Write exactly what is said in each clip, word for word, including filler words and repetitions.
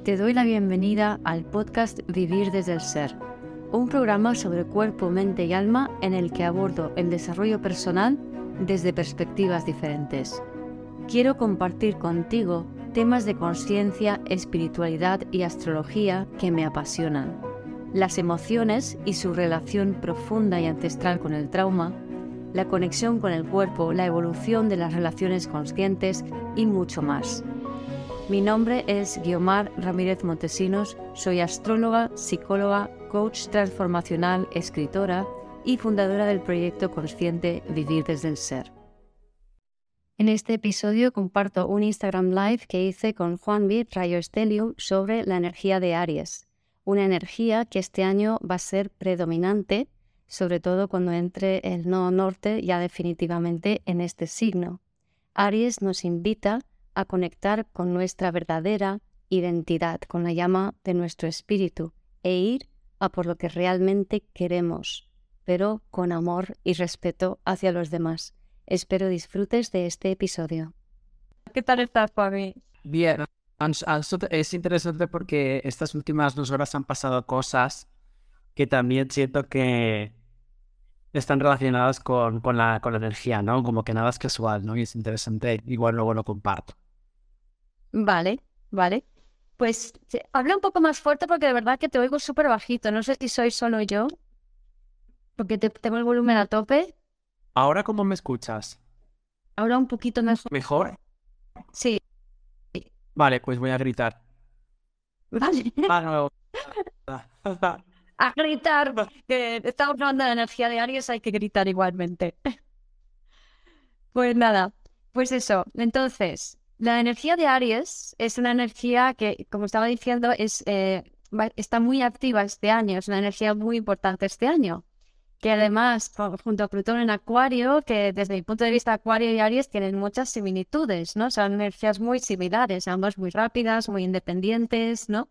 Te doy la bienvenida al podcast Vivir desde el Ser, un programa sobre cuerpo, mente y alma en el que abordo el desarrollo personal desde perspectivas diferentes. Quiero compartir contigo temas de conciencia, espiritualidad y astrología que me apasionan, las emociones y su relación profunda y ancestral con el trauma, la conexión con el cuerpo, la evolución de las relaciones conscientes y mucho más. Mi nombre es Guiomar Ramírez Montesinos, soy astróloga, psicóloga, coach transformacional, escritora y fundadora del proyecto consciente Vivir desde el Ser. En este episodio comparto un Instagram Live que hice con Juan B. Rayo Stellium sobre la energía de Aries, una energía que este año va a ser predominante, sobre todo cuando entre el nodo norte ya definitivamente en este signo. Aries nos invita a conectar con nuestra verdadera identidad, con la llama de nuestro espíritu e ir a por lo que realmente queremos, pero con amor y respeto hacia los demás. Espero disfrutes de este episodio. ¿Qué tal estás, Fabi? Bien, es interesante porque estas últimas dos horas han pasado cosas que también siento que están relacionadas con, con, la, con la energía, ¿no? Como que nada es casual, ¿no? Y es interesante, igual luego lo comparto. Vale, vale. Pues habla un poco más fuerte porque de verdad que te oigo súper bajito. No sé si soy solo yo, porque te, tengo el volumen a tope. ¿Ahora cómo me escuchas? Ahora un poquito mejor. ¿Mejor? Sí. Vale, pues voy a gritar. Vale. Ah, no. A gritar, que estamos hablando de la energía de Aries, hay que gritar igualmente. Pues nada, pues eso. Entonces, la energía de Aries es una energía que, como estaba diciendo, es, eh, va, está muy activa este año, es una energía muy importante este año, que además, junto a Plutón en Acuario, que desde mi punto de vista Acuario y Aries tienen muchas similitudes, ¿no? Son energías muy similares, ambas muy rápidas, muy independientes, ¿no?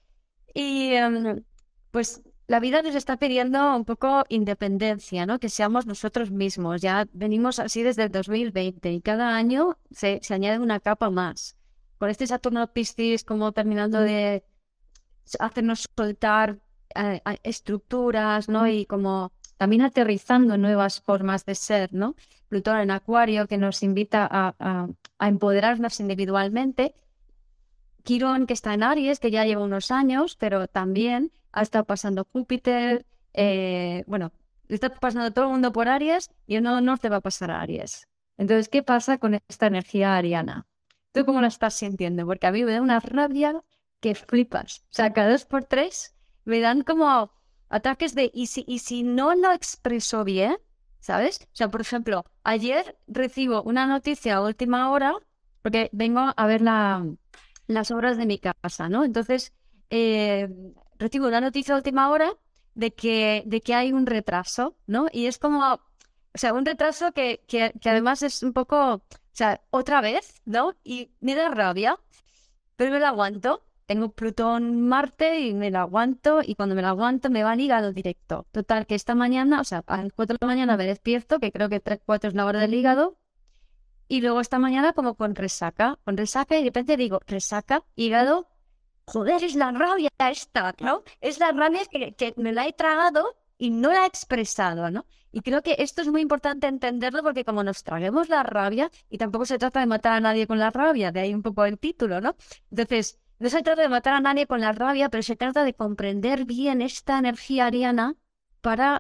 Y um, pues la vida nos está pidiendo un poco independencia, ¿no? Que seamos nosotros mismos. Ya venimos así desde el dos mil veinte y cada año se, se añade una capa más. Con este Saturno Piscis como terminando de hacernos soltar eh, estructuras, ¿no? Y como también aterrizando nuevas formas de ser, ¿no? Plutón en Acuario que nos invita a, a, a empoderarnos individualmente. Quirón, que está en Aries, que ya lleva unos años, pero también ha estado pasando Júpiter, eh, bueno, está pasando todo el mundo por Aries y el nodo norte va a pasar a Aries. Entonces, ¿qué pasa con esta energía ariana? ¿Tú cómo la estás sintiendo? Porque a mí me da una rabia que flipas. O sea, cada dos por tres me dan como ataques de ¿y si, y si no lo expreso bien? ¿Sabes? O sea, por ejemplo, ayer recibo una noticia a última hora porque vengo a ver la... las obras de mi casa, ¿no? Entonces, eh, recibo una noticia a última hora de que, de que hay un retraso, ¿no? Y es como, o sea, un retraso que, que, que además es un poco, o sea, otra vez, ¿no? Y me da rabia, pero me lo aguanto. Tengo Plutón Marte y me lo aguanto, y cuando me lo aguanto me va al hígado directo. Total, que esta mañana, o sea, a las cuatro de la mañana me despierto, que creo que tres, cuatro es la hora del hígado. Y luego esta mañana como con resaca, con resaca y de repente digo, resaca, hígado, joder, es la rabia esta, ¿no? Es la rabia que, que me la he tragado y no la he expresado, ¿no? Y creo que esto es muy importante entenderlo porque como nos traguemos la rabia, y tampoco se trata de matar a nadie con la rabia, de ahí un poco el título, ¿no? Entonces, no se trata de matar a nadie con la rabia, pero se trata de comprender bien esta energía ariana para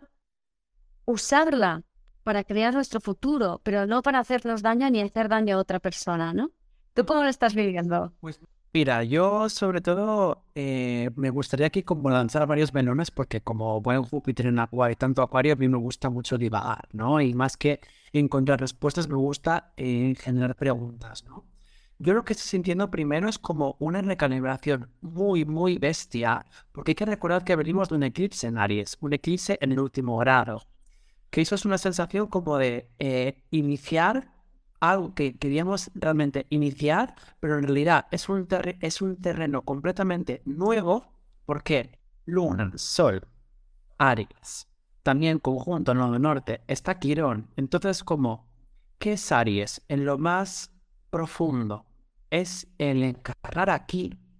usarla para crear nuestro futuro, pero no para hacernos daño ni hacer daño a otra persona, ¿no? ¿Tú cómo lo estás viviendo? Pues mira, yo sobre todo eh, me gustaría aquí como lanzar varios melones porque como buen Júpiter en Acuario y tanto Acuario, a mí me gusta mucho divagar, ¿no? Y más que encontrar respuestas, me gusta eh, generar preguntas, ¿no? Yo lo que estoy sintiendo primero es como una recalibración muy, muy bestia, porque hay que recordar que venimos de un eclipse en Aries, un eclipse en el último grado. Que eso es una sensación como de eh, iniciar algo que queríamos realmente iniciar, pero en realidad es un, terre- es un terreno completamente nuevo, porque Luna, Sol, Aries, también conjunto en el norte, está Quirón. Entonces, como, ¿qué es Aries? En lo más profundo, es el encarnar aquí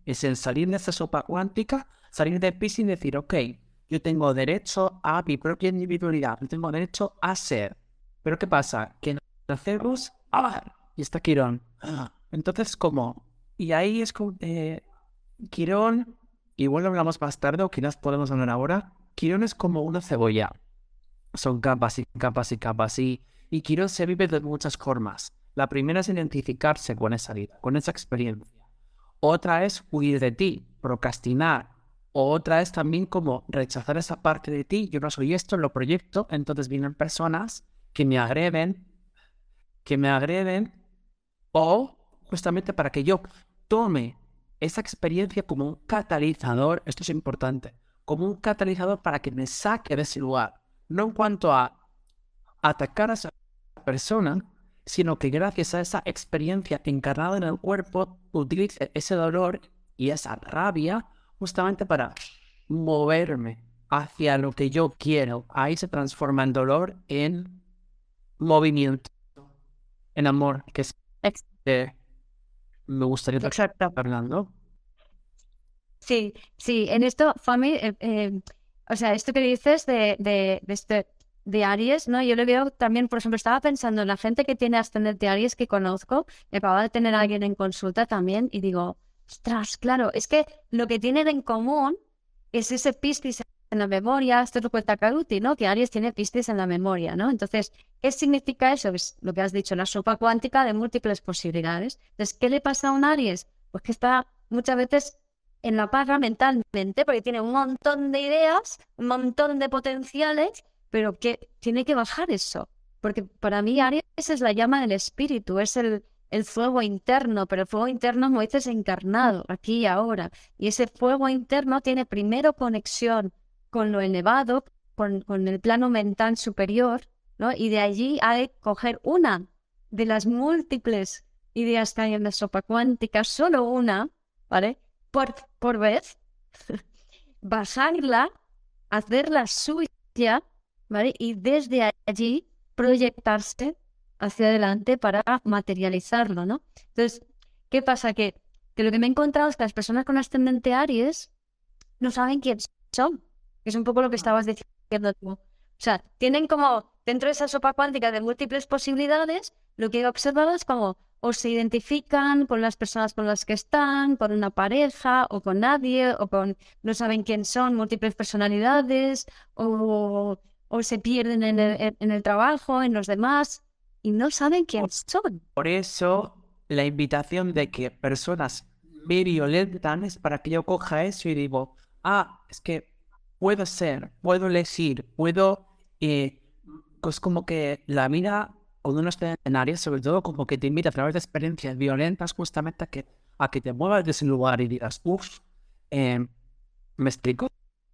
Es el salir de esa sopa cuántica, salir de Piscis y decir, ok, yo tengo derecho a mi propia individualidad, yo tengo derecho a ser. Pero ¿qué pasa? Que nacemos, ¡ah! Y está Quirón. Entonces, ¿cómo? Y ahí es como, eh, Quirón, igual lo hablamos más tarde o quizás podemos hablar ahora. Quirón es como una cebolla. Son capas y capas y capas. Y, y Quirón se vive de muchas formas. La primera es identificarse con esa vida, con esa experiencia. Otra es huir de ti, procrastinar. Otra es también como rechazar esa parte de ti. Yo no soy esto, lo proyecto. Entonces vienen personas que me agreden, que me agreden, o justamente para que yo tome esa experiencia como un catalizador. Esto es importante, como un catalizador para que me saque de ese lugar. No en cuanto a atacar a esa persona, sino que gracias a esa experiencia encarnada en el cuerpo, utilice ese dolor y esa rabia justamente para moverme hacia lo que yo quiero. Ahí se transforma el dolor en movimiento, en amor, que es Ex- eh, me gustaría estar Exacto. hablando. Sí, sí, en esto, Fami, eh, eh, o sea, esto que dices de, de, de, este, de Aries, ¿no? Yo lo veo también, por ejemplo, estaba pensando en la gente que tiene ascendente Aries que conozco, me acaba de tener a alguien en consulta también y digo, ostras, claro, es que lo que tienen en común es ese Piscis en la memoria, esto lo cuenta Caruti, ¿no? Que Aries tiene Piscis en la memoria, ¿no? Entonces, ¿qué significa eso? Es lo que has dicho, la sopa cuántica de múltiples posibilidades. Entonces, ¿qué le pasa a un Aries? Pues que está muchas veces en la paga mentalmente, porque tiene un montón de ideas, un montón de potenciales, pero que tiene que bajar eso. Porque para mí Aries es la llama del espíritu, es el, el fuego interno, pero el fuego interno, como dices, encarnado, aquí y ahora. Y ese fuego interno tiene primero conexión con lo elevado, con, con el plano mental superior, ¿no? Y de allí hay que coger una de las múltiples ideas que hay en la sopa cuántica, solo una, ¿vale? Por, por vez, bajarla, hacerla suya, ¿vale? Y desde allí proyectarse hacia adelante para materializarlo, ¿no? Entonces, ¿qué pasa? Que, que lo que me he encontrado es que las personas con ascendente Aries no saben quién son, que es un poco lo que estabas diciendo tú. O sea, tienen como, dentro de esa sopa cuántica de múltiples posibilidades, lo que he observado es como o se identifican con las personas con las que están, con una pareja o con nadie, o con no saben quién son, múltiples personalidades, o, o se pierden en el, en el trabajo, en los demás, y no saben quién son. Por eso, la invitación de que personas me violentan es para que yo coja eso y digo, ah, es que puedo ser, puedo elegir, puedo, eh, pues como que la vida, cuando uno está en Aries, sobre todo, como que te invita a través de experiencias violentas justamente a que, a que te muevas de ese lugar y digas, uff, ¿me explico?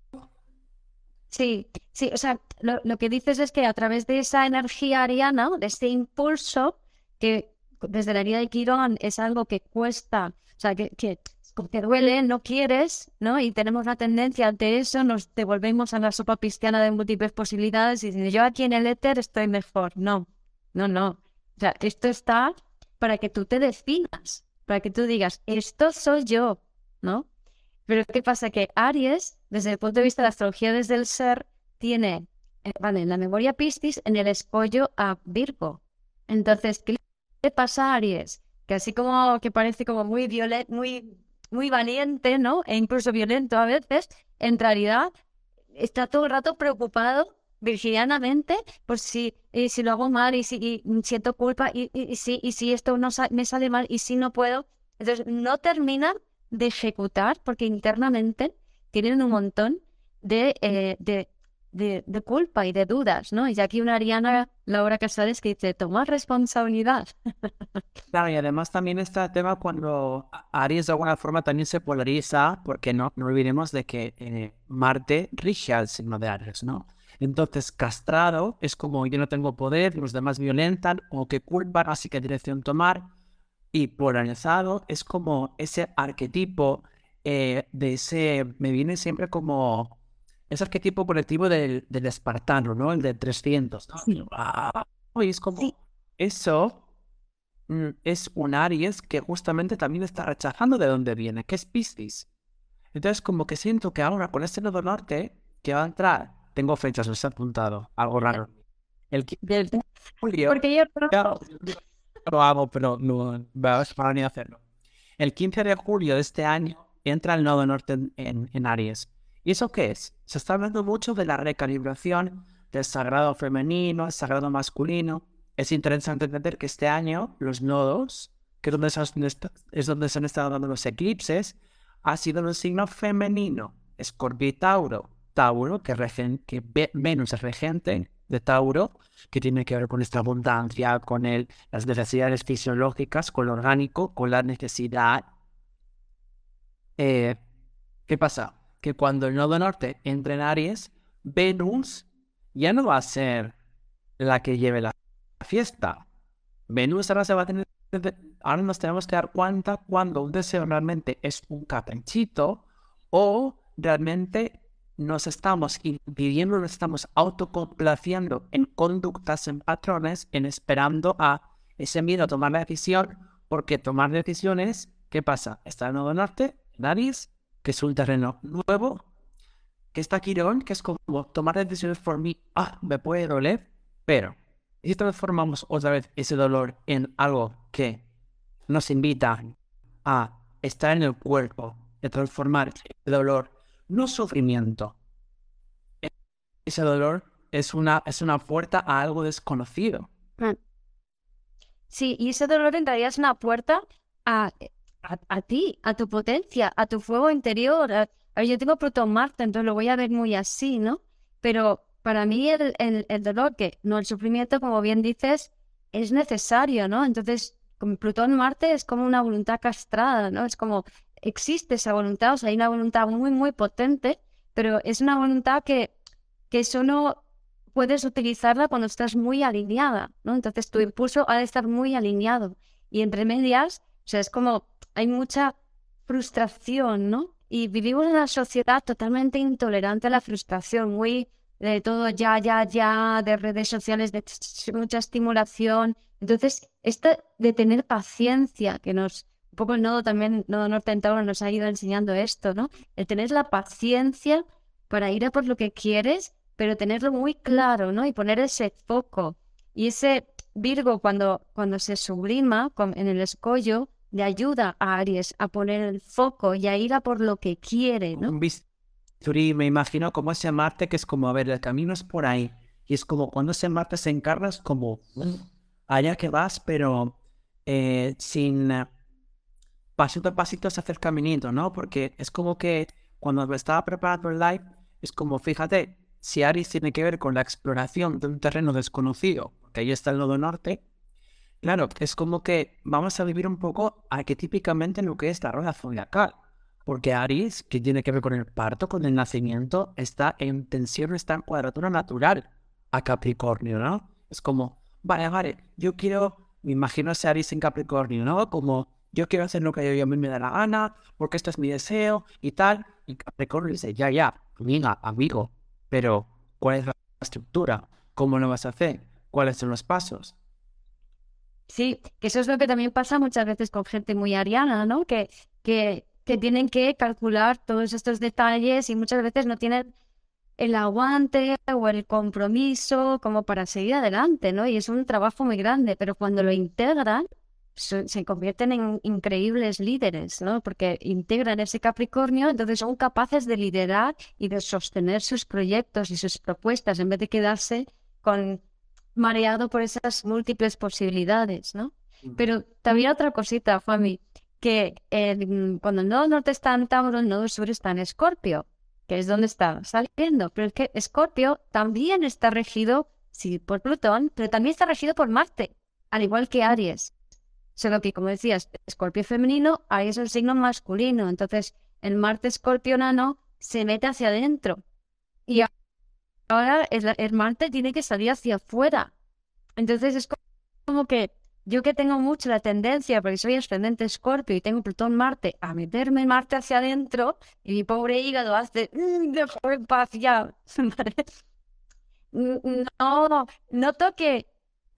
Sí, sí, o sea, lo, lo que dices es que a través de esa energía ariana, de ese impulso, que desde la herida de Quirón es algo que cuesta, o sea, que, que, que duele, no quieres, ¿no? Y tenemos la tendencia ante eso, nos devolvemos a la sopa pisciana de múltiples posibilidades y dicen, yo aquí en el éter estoy mejor. No, no, no. O sea, esto está para que tú te definas, para que tú digas, esto soy yo, ¿no? Pero ¿qué pasa? Que Aries, desde el punto de vista de la astrología desde el ser, tiene, eh, vale, en la memoria Piscis, en el escollo a Virgo. Entonces, ¿qué le pasa a Aries? Que así como que parece como muy violento, muy, muy valiente, ¿no? E incluso violento a veces, en realidad está todo el rato preocupado virginianamente por si, y si lo hago mal y si y siento culpa y, y, y si, y si esto no sa- me sale mal y si no puedo. Entonces, no termina de ejecutar, porque internamente tienen un montón de, eh, de, de, de culpa y de dudas, ¿no? Y aquí una Ariana, Laura Casares, que dice, toma responsabilidad. Claro, y además también está el tema cuando Aries de alguna forma también se polariza, porque no, no olvidemos de que eh, Marte rige al signo de Aries, ¿no? Entonces, castrado es como yo no tengo poder, los demás violentan, o que culpan, así que dirección tomar. Y polarizado es como ese arquetipo eh, de ese, me viene siempre como ese arquetipo colectivo del, del espartano, ¿no? El de trescientos, ¿no? Sí, Ah, y es como sí, eso. mm, es un Aries que justamente también está rechazando de dónde viene, que es Piscis. Entonces, como que siento que ahora con este nodo norte que va a entrar, tengo fechas, los he apuntado, algo raro. El quince Del- de julio, Porque yo claro, lo hago, pero no va a ni hacerlo. El quince de julio de este año entra el nodo norte en, en, en Aries. ¿Y eso qué es? Se está hablando mucho de la recalibración del sagrado femenino, el sagrado masculino. Es interesante entender que este año los nodos, que es donde se, es donde se han estado dando los eclipses, ha sido en un signo femenino, Escorpio y Tauro. Tauro, que, regen, que Venus es regente de Tauro, que tiene que ver con esta abundancia, con el, las necesidades fisiológicas, con lo orgánico, con la necesidad. Eh, ¿Qué pasa? Que cuando el nodo norte entre en Aries, Venus ya no va a ser la que lleve la fiesta. Venus ahora se va a tener... Ahora nos tenemos que dar cuenta cuando un deseo realmente es un caprichito o realmente nos estamos impidiendo, nos estamos autocomplaciendo en conductas, en patrones, en esperando a ese miedo a tomar la decisión, porque tomar decisiones, ¿qué pasa? Está el nodo norte, Aries, que es un terreno nuevo, que está Quirón, que es como tomar decisiones por mí, ah, me puede doler, pero ¿y si transformamos otra vez ese dolor en algo que nos invita a estar en el cuerpo, de transformar el dolor, no sufrimiento? Ese dolor es una, es una puerta a algo desconocido. Mm. Sí, y ese dolor en realidad es una puerta a, a, a ti, a tu potencia, a tu fuego interior. A, a ver, yo tengo Plutón Marte, entonces lo voy a ver muy así, ¿no? Pero para mí el, el, el dolor, que no el sufrimiento, como bien dices, es necesario, ¿no? Entonces, con Plutón Marte es como una voluntad castrada, ¿no? Es como, existe esa voluntad, o sea, hay una voluntad muy, muy potente, pero es una voluntad que, que solo puedes utilizarla cuando estás muy alineada, ¿no? Entonces tu impulso ha de estar muy alineado. Y entre medias, o sea, es como hay mucha frustración, ¿no? Y vivimos en una sociedad totalmente intolerante a la frustración, muy de todo ya, ya, ya, de redes sociales, de mucha estimulación. Entonces, esto de tener paciencia, que nos, un poco el nodo también, nodo norte en Tauro nos ha ido enseñando esto, ¿no? El tener la paciencia para ir a por lo que quieres, pero tenerlo muy claro, ¿no? Y poner ese foco. Y ese Virgo, cuando, cuando se sublima con, en el escollo, le ayuda a Aries a poner el foco y a ir a por lo que quiere, ¿no? Un bisturí, me imagino como ese Marte que es como, a ver, el camino es por ahí. Y es como cuando ese Marte se encarna, es como allá que vas, pero eh, sin eh, pasito a pasito se hace el caminito, ¿no? Porque es como que cuando me estaba preparando el live, es como, fíjate, si Aries tiene que ver con la exploración de un terreno desconocido, porque ahí está el nodo norte, claro, es como que vamos a vivir un poco arquetípicamente lo que es la rueda zodiacal. Porque Aries, que tiene que ver con el parto, con el nacimiento, está en tensión, está en cuadratura natural a Capricornio, ¿no? Es como, vale, vale, yo quiero, me imagino ese Aries en Capricornio, ¿no? Como, yo quiero hacer lo que yo a mí me da la gana, porque esto es mi deseo y tal. Y Capricornio dice, ya, ya, mira, amigo, pero ¿cuál es la estructura? ¿Cómo lo vas a hacer? ¿Cuáles son los pasos? Sí, que eso es lo que también pasa muchas veces con gente muy ariana, ¿no? Que, que, que tienen que calcular todos estos detalles y muchas veces no tienen el aguante o el compromiso como para seguir adelante, ¿no? Y es un trabajo muy grande, pero cuando lo integran, se, se convierten en increíbles líderes, ¿no? Porque integran ese Capricornio, entonces son capaces de liderar y de sostener sus proyectos y sus propuestas en vez de quedarse con mareado por esas múltiples posibilidades, ¿no? Pero también otra cosita, Juanmi, que eh, cuando el nodo norte está en Tauro, el nodo sur está en Escorpio, que es donde está saliendo. Pero es que Escorpio también está regido, sí, por Plutón, pero también está regido por Marte, al igual que Aries. Solo que, como decías, Escorpio femenino, Aries es un signo masculino. Entonces, el Marte escorpionano se mete hacia adentro. Y ahora el, el Marte tiene que salir hacia afuera. Entonces, es como que yo que tengo mucho la tendencia, porque soy ascendente Escorpio y tengo Plutón Marte, a meterme Marte hacia adentro, y mi pobre hígado hace, "Mm, déjame en paz ya". ¿Vale? No, noto que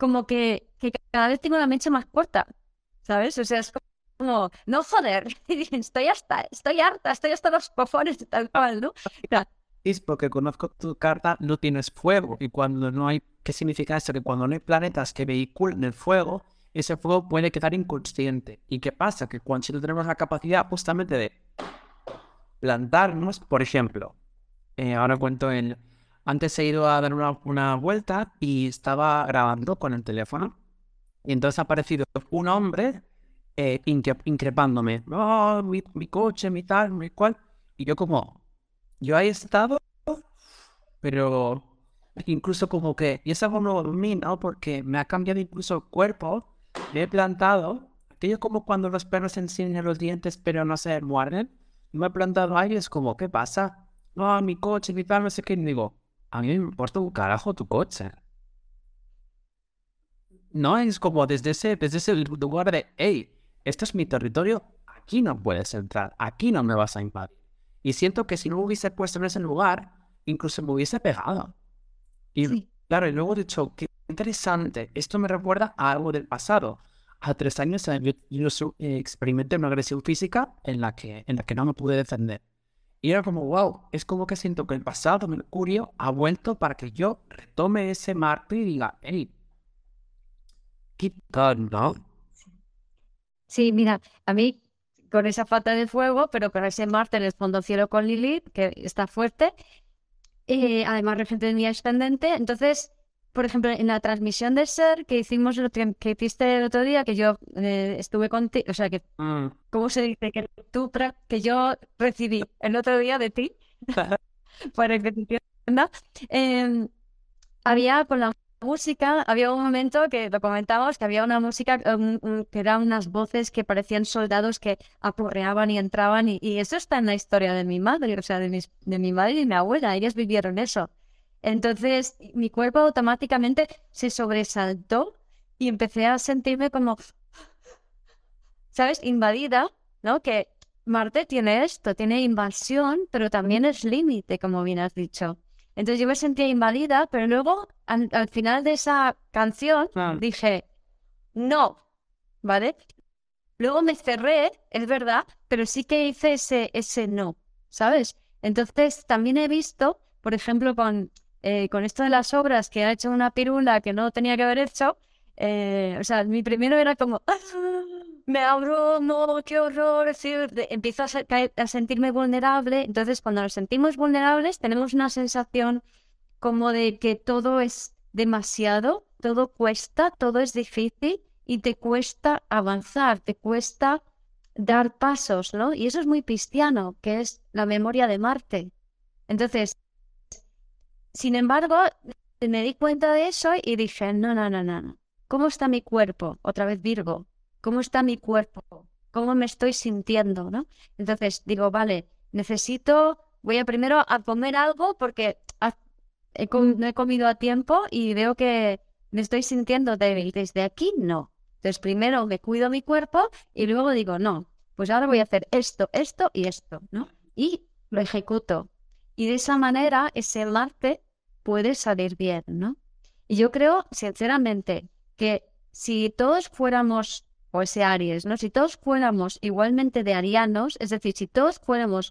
como que, que cada vez tengo la mecha más corta, ¿sabes? O sea, es como, no joder, estoy hasta, estoy harta, estoy hasta los cojones, tal cual, ¿no? O sea, Es porque conozco tu carta, no tienes fuego. Y cuando no hay, ¿qué significa esto? Que cuando no hay planetas que vehiculen el fuego, ese fuego puede quedar inconsciente. ¿Y qué pasa? Que cuando si no tenemos la capacidad justamente de plantarnos, por ejemplo, eh, ahora cuento el... Antes he ido a dar una, una vuelta y estaba grabando con el teléfono. Y entonces ha aparecido un hombre eh, incre- increpándome. Oh, mi, mi coche, mi tal, mi cual. Y yo como... Yo ahí he estado, pero incluso como que... Y es algo nuevo en mí, ¿no? Porque me ha cambiado incluso el cuerpo. Me he plantado. Aquello como cuando los perros enseñan los dientes pero no se muerden. Me he plantado ahí y es como, ¿qué pasa? No, mi coche, mi tal, no sé qué. Y digo, a mí me importa un carajo tu coche. No es como desde ese, desde ese lugar de, hey, esto es mi territorio, aquí no puedes entrar, aquí no me vas a invadir. Y siento que si no me hubiese puesto en ese lugar, incluso me hubiese pegado. Y sí. claro, y luego he dicho, qué interesante, esto me recuerda a algo del pasado. A tres años eh, yo, yo su- eh, experimenté una agresión física en la que, en la que no me pude defender. Y era como, wow, es como que siento que el pasado, Mercurio, ha vuelto para que yo retome ese Marte y diga, hey, ¿qué tal, no? Sí, mira, a mí con esa falta de fuego, pero con ese Marte en el fondo cielo con Lilith, que está fuerte, eh, además regente de mi ascendente, entonces, por ejemplo, en la transmisión de ser que hicimos, el otro- que hiciste el otro día, que yo eh, estuve contigo, o sea, que, Mm. ¿cómo se dice? Que tú, pra- que yo recibí el otro día de ti, para que te entienda, em, había con la música, había un momento que lo comentamos, que había una música, um, um, que eran unas voces que parecían soldados que apurreaban y entraban, y, y eso está en la historia de mi madre, o sea, de, mis, de mi madre y mi abuela, ellas vivieron eso. Entonces, mi cuerpo automáticamente se sobresaltó y empecé a sentirme como, ¿sabes? Invadida, ¿no? Que Marte tiene esto, tiene invasión, pero también es límite, como bien has dicho. Entonces yo me sentía invadida, pero luego al, al final de esa canción Ah, dije, no, ¿vale? Luego me cerré, es verdad, pero sí que hice ese, ese no, ¿sabes? Entonces también he visto, por ejemplo, con, eh, con esto de las obras, que ha hecho una pirula que no tenía que haber hecho, eh, o sea, mi primero era como, "Ah, me abro, no, qué horror", es decir, de- empiezo a, se- caer- a sentirme vulnerable. Entonces, cuando nos sentimos vulnerables, tenemos una sensación como de que todo es demasiado, todo cuesta, todo es difícil y te cuesta avanzar, te cuesta dar pasos, ¿no? Y eso es muy cristiano, que es la memoria de Marte. Entonces, sin embargo, me di cuenta de eso y dije, no, no, no, no, no. ¿Cómo está mi cuerpo? Otra vez Virgo. ¿Cómo está mi cuerpo? ¿Cómo me estoy sintiendo, no? Entonces digo, vale, necesito, voy a primero a comer algo porque ha- he com- no he comido a tiempo y veo que me estoy sintiendo débil. Desde aquí, no. Entonces primero me cuido mi cuerpo y luego digo, no, pues ahora voy a hacer esto, esto y esto, ¿no? Y lo ejecuto. Y de esa manera ese Marte puede salir bien, ¿no? Y yo creo, sinceramente, que si todos fuéramos, o ese Aries, ¿no? Si todos fuéramos igualmente de arianos, es decir, si todos fuéramos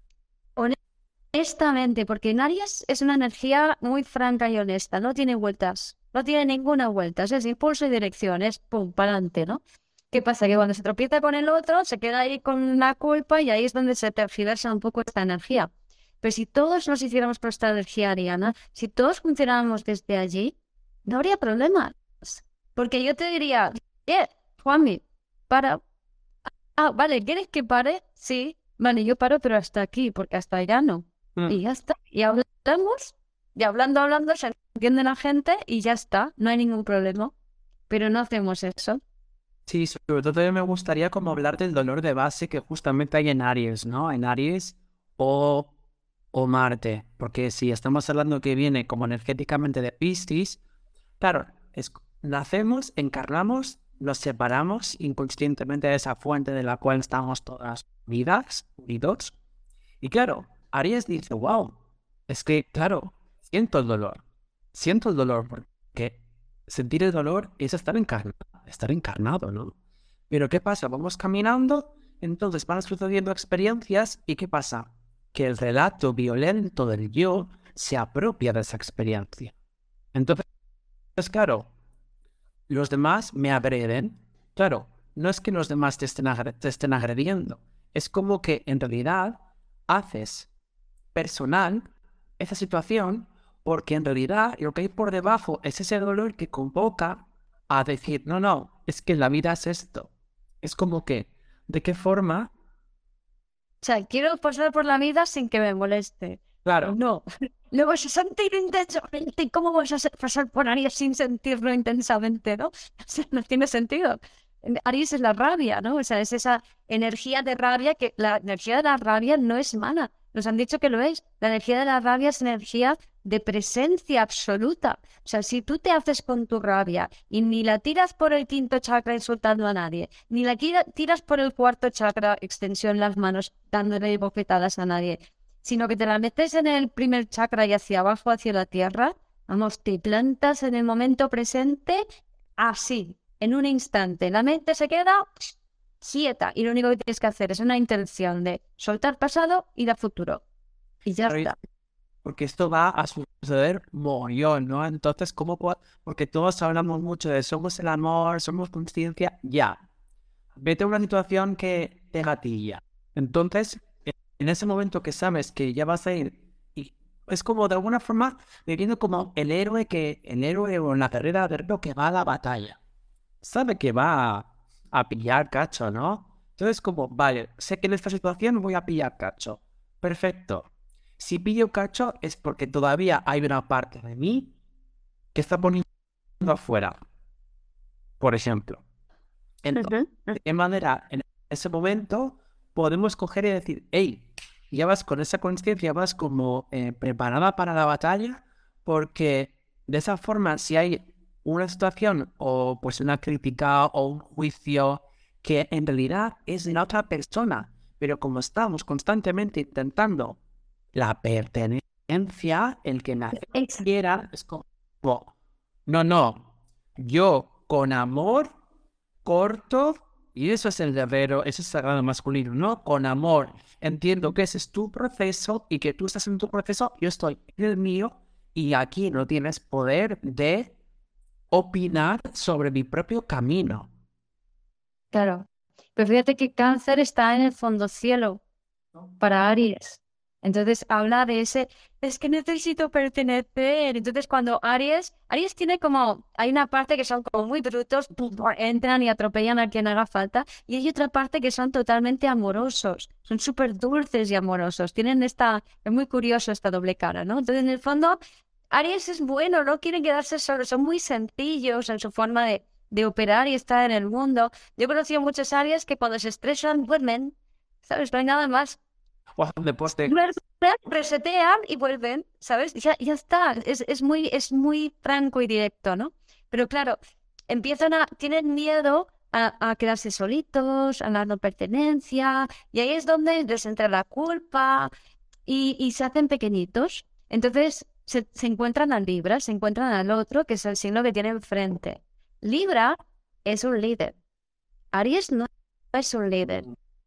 honestamente, porque en Aries es una energía muy franca y honesta, no tiene vueltas, no tiene ninguna vuelta, es impulso y dirección, es pum, para adelante, ¿no? ¿Qué pasa? Que cuando se tropieza con el otro, se queda ahí con la culpa y ahí es donde se tergiversa un poco esta energía. Pero si todos nos hiciéramos por esta energía ariana, si todos funcionáramos desde allí, no habría problemas. Porque yo te diría, eh, Juanmi, para. Ah, vale, ¿quieres que pare? Sí, vale, yo paro, pero hasta aquí, porque hasta allá no. mm. Y ya está. Y hablamos, y hablando, hablando, se entiende la gente y ya está, no hay ningún problema. Pero no hacemos eso. Sí, sobre todo también me gustaría como hablar del dolor de base que justamente hay en Aries, ¿no? En Aries o, o Marte, porque si estamos hablando que viene como energéticamente de Piscis, claro, es, nacemos, encarnamos, nos separamos inconscientemente de esa fuente de la cual estamos todas vidas, unidos. Y claro, Aries dice, wow, es que, claro, siento el dolor, siento el dolor porque sentir el dolor es estar encarnado, estar encarnado, ¿no? Pero ¿qué pasa? Vamos caminando, entonces van sucediendo experiencias y ¿qué pasa? Que el relato violento del yo se apropia de esa experiencia. Entonces, claro, los demás me agreden. Claro, no es que los demás te estén, agre- te estén agrediendo. Es como que en realidad haces personal esa situación porque en realidad lo que hay por debajo es ese dolor que convoca a decir, no, no, es que la vida es esto. Es como que, ¿de qué forma? O sea, quiero pasar por la vida sin que me moleste. Pues Claro, no. Lo vas a sentir intensamente. ¿Y cómo vas a se- pasar por Aries sin sentirlo intensamente, no? O sea, no tiene sentido. En- Aries es la rabia, ¿no? O sea, es esa energía de rabia que la energía de la rabia no es mala. Nos han dicho que lo es. La energía de la rabia es energía de presencia absoluta. O sea, si tú te haces con tu rabia y ni la tiras por el quinto chakra insultando a nadie, ni la tira- tiras por el cuarto chakra, extensión las manos, dándole bofetadas a nadie, sino que te la metes en el primer chakra y hacia abajo, hacia la tierra, vamos, te plantas en el momento presente así, en un instante. La mente se queda quieta y lo único que tienes que hacer es una intención de soltar pasado y dar futuro. Y ya claro, está. porque esto va a suceder mogollón, ¿no? Entonces, ¿cómo puedo? Porque todos hablamos mucho de somos el amor, somos conciencia, ya. Vete a una situación que te gatilla. Entonces, e- en ese momento que sabes que ya vas a ir, y es como de alguna forma viviendo como el héroe que, el héroe o en la carrera de héroe que va a la batalla. Sabe que va a, a pillar cacho, ¿no? Entonces, como, vale, sé que en esta situación voy a pillar cacho. Perfecto. Si pillo cacho es porque todavía hay una parte de mí que está poniendo afuera, por ejemplo. Entonces, Ujú. ¿de qué manera en ese momento podemos coger y decir, hey, ya vas con esa conciencia, vas como eh, preparada para la batalla? Porque de esa forma, si hay una situación o pues una crítica o un juicio que en realidad es de la otra persona, pero como estamos constantemente intentando la pertenencia, el que Ex- naciera, es como, no, no, yo con amor corto, y eso es el guerrero, ese es el sagrado masculino, ¿no? Con amor. Entiendo que ese es tu proceso y que tú estás en tu proceso, yo estoy en el mío, y aquí no tienes poder de opinar sobre mi propio camino. Claro. Pero fíjate que Cáncer está en el fondo cielo para Aries. Entonces habla de ese, es que necesito pertenecer. Entonces cuando Aries, Aries tiene como, hay una parte que son como muy brutos, pum, pum, entran y atropellan a quien haga falta, y hay otra parte que son totalmente amorosos, son súper dulces y amorosos, tienen esta, es muy curioso esta doble cara, ¿no? Entonces en el fondo, Aries es bueno, no quieren quedarse solos, son muy sencillos en su forma de, de operar y estar en el mundo. Yo he conocido muchos Aries que cuando se estresan duermen, ¿sabes? No hay nada más. O hacen deporte. Duermen, resetean y vuelven, ¿sabes? Ya, ya está. Es, es muy, es muy franco y directo, ¿no? Pero claro, empiezan a, tienen miedo a, a quedarse solitos, a la no pertenencia, y ahí es donde les entra la culpa y, y se hacen pequeñitos. Entonces se, se encuentran a Libra, se encuentran al otro, que es el signo que tiene enfrente. Libra es un líder. Aries no es un líder.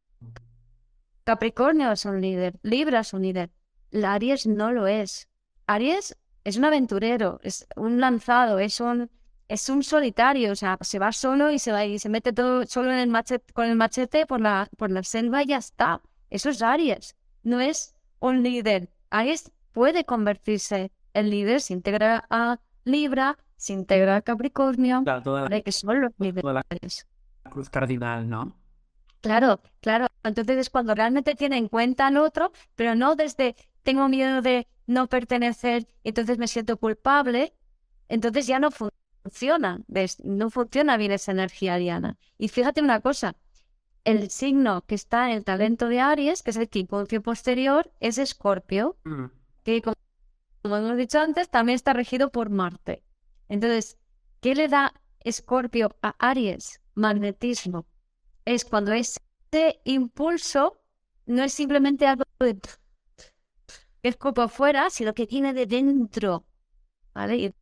Capricornio es un líder, Libra es un líder. La Aries no lo es. Aries es un aventurero, es un lanzado, es un, es un solitario, o sea, se va solo y se va y se mete todo solo en el machete, con el machete por la, por la selva y ya está. Eso es Aries, no es un líder. Aries puede convertirse en líder, se integra a Libra, se integra a Capricornio, Claro, toda la, ¿vale? Que son los toda la líderes. cruz cardinal, ¿no? Claro, claro. Entonces es cuando realmente tiene en cuenta al otro, pero no desde tengo miedo de no pertenecer y entonces me siento culpable. Entonces ya no fun- funciona, ¿ves? No funciona bien esa energía ariana. Y fíjate una cosa, el signo que está en el talento de Aries, que es el equinoccio posterior, es Escorpio, Mm. que como, como hemos dicho antes, también está regido por Marte. Entonces, ¿qué le da Escorpio a Aries? Magnetismo. Es cuando ese impulso no es simplemente algo de que es como afuera, sino que viene de dentro, ¿vale? Y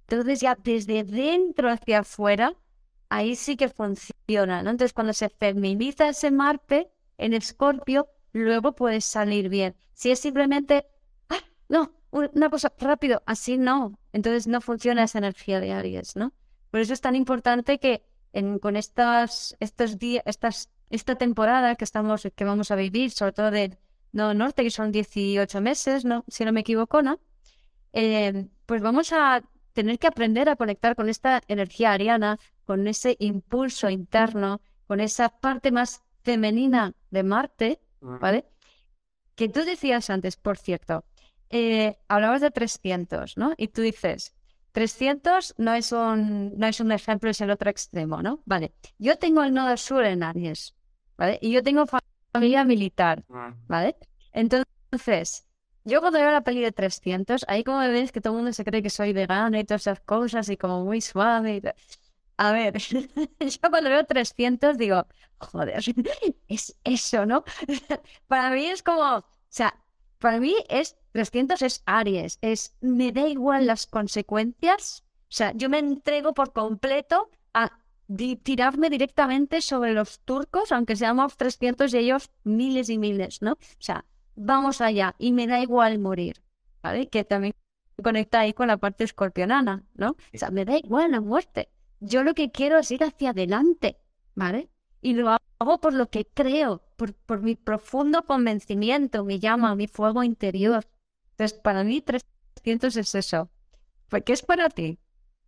Entonces ya desde dentro hacia afuera, ahí sí que funciona, ¿no? Entonces cuando se feminiza ese Marte en Escorpio, luego puede salir bien. Si es simplemente, ah, no, una cosa rápido, así no. Entonces no funciona esa energía de Aries, ¿no? Por eso es tan importante que en, con estas, estos días, estas, esta temporada que estamos, que vamos a vivir, sobre todo de no norte, que son dieciocho meses, ¿no? Si no me equivoco, ¿no? Eh, pues vamos a tener que aprender a conectar con esta energía ariana, con ese impulso interno, con esa parte más femenina de Marte, ¿vale? Que tú decías antes, por cierto, eh, hablabas de trescientos, ¿no? Y tú dices, trescientos no es un, no es un ejemplo, es el otro extremo, ¿no? Vale, yo tengo el nodo sur en Aries, ¿vale? Y yo tengo fa- familia militar, ¿vale? Entonces, yo cuando veo la peli de trescientos, ahí como ves que todo el mundo se cree que soy vegana y todas esas cosas y como muy suave y tal. A ver, yo cuando veo trescientos digo, joder, es eso, ¿no? Para mí es como, o sea, para mí es, trescientos es Aries, es, me da igual las consecuencias, o sea, yo me entrego por completo a di- tirarme directamente sobre los turcos, aunque seamos trescientos y ellos miles y miles, ¿no? O sea, vamos allá y me da igual morir, ¿vale? Que también conecta ahí con la parte escorpionana, ¿no? O sea, me da igual la muerte. Yo lo que quiero es ir hacia adelante, ¿vale? Y lo hago por lo que creo, por, por mi profundo convencimiento, mi llama, mi fuego interior. Entonces, para mí, trescientos es eso. ¿Por qué es para ti?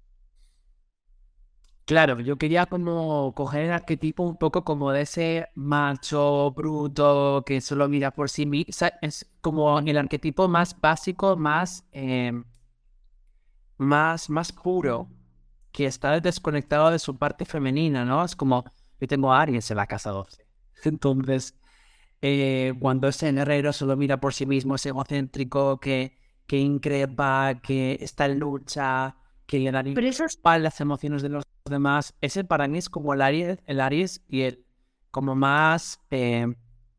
Claro, yo quería como coger el arquetipo un poco como de ese macho bruto que solo mira por sí mismo. Es como el arquetipo más básico, más, eh, más, más puro, que está desconectado de su parte femenina, ¿no? Es como, yo tengo a Aries en la casa doce. Entonces, eh, cuando ese guerrero solo mira por sí mismo, es egocéntrico, que, que increpa, que está en lucha, que le da Pero eso es igual las emociones de los demás, ese para mí es como el Aries, el Aries y el como más, eh,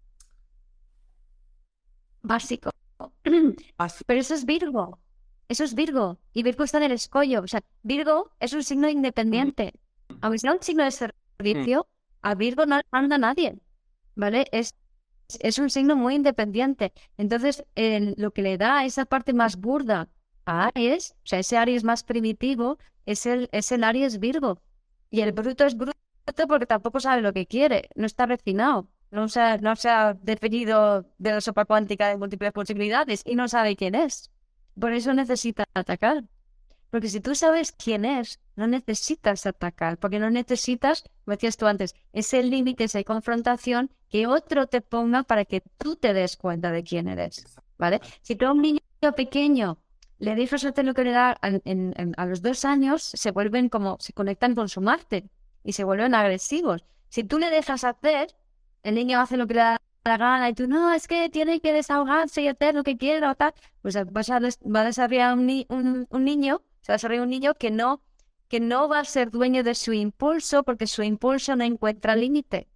básico. más- Pero eso es Virgo. Eso es Virgo. Y Virgo está en el escollo. O sea, Virgo es un signo independiente. Aunque sea un signo de servicio, a Virgo no le manda nadie. ¿Vale? Es, es un signo muy independiente. Entonces, el- lo que le da esa parte más burda a Aries, o sea, ese Aries más primitivo, es el, es el Aries Virgo. Y el bruto es bruto porque tampoco sabe lo que quiere, no está refinado, no se ha, no se ha definido de la sopa cuántica de múltiples posibilidades y no sabe quién es. Por eso necesita atacar. Porque si tú sabes quién es, no necesitas atacar, porque no necesitas, como decías tú antes, ese límite, esa confrontación que otro te ponga para que tú te des cuenta de quién eres, ¿vale? Si tú a un niño pequeño le dejas hacer lo que le da en- en- en- a los dos años, se vuelven como, se conectan con su Marte y se vuelven agresivos. Si tú le dejas hacer, el niño hace lo que le da la gana y tú, no, es que tiene que desahogarse y hacer lo que quiera o tal, pues vas a, des- va a desarrollar un, ni- un, un niño, se va a desarrollar un niño que no, que no va a ser dueño de su impulso porque su impulso no encuentra límite.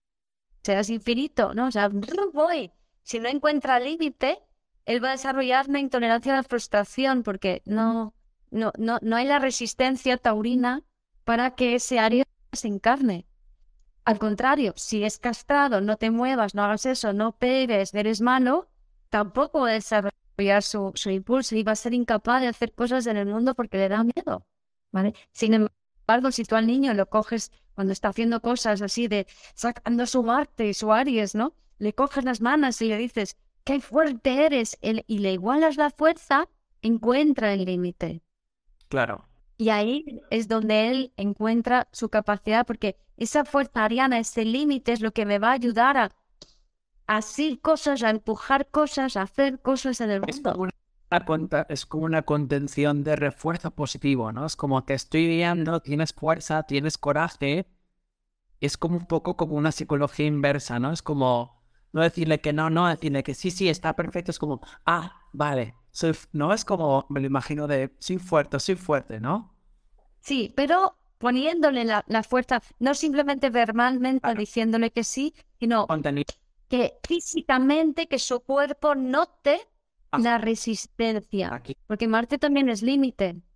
O sea, es infinito, ¿no? O sea, voy. Si no encuentra límite, él va a desarrollar una intolerancia a la frustración porque no, no, no, no hay la resistencia taurina para que ese área se encarne. Al contrario, si es castrado, no te muevas, no hagas eso, no pegues, eres malo, tampoco va a desarrollar su, su impulso y va a ser incapaz de hacer cosas en el mundo porque le da miedo, ¿vale? Sin embargo, si tú al niño lo coges cuando está haciendo cosas así de sacando su Marte y su Aries, ¿no? Le coges las manos y le dices, ¡qué fuerte eres! Él- y le igualas la fuerza, encuentra el límite. claro. Y ahí es donde él encuentra su capacidad, porque esa fuerza ariana, ese límite es lo que me va a ayudar a, a hacer cosas, a empujar cosas, a hacer cosas en el Es mundo. como una, conta- es como una contención de refuerzo positivo, ¿no? Es como te estoy viendo, tienes fuerza, tienes coraje. Es como un poco como una psicología inversa, ¿no? Es como no decirle que no, no, decirle que sí, sí, está perfecto. Es como, ah, vale, soy, f- no es como, me lo imagino de, soy fuerte, soy fuerte, ¿no? Sí, pero poniéndole la, la fuerza, no simplemente verbalmente Claro, diciéndole que sí, sino contenido. que físicamente, que su cuerpo note Ah, la resistencia, aquí. porque Marte también es límite.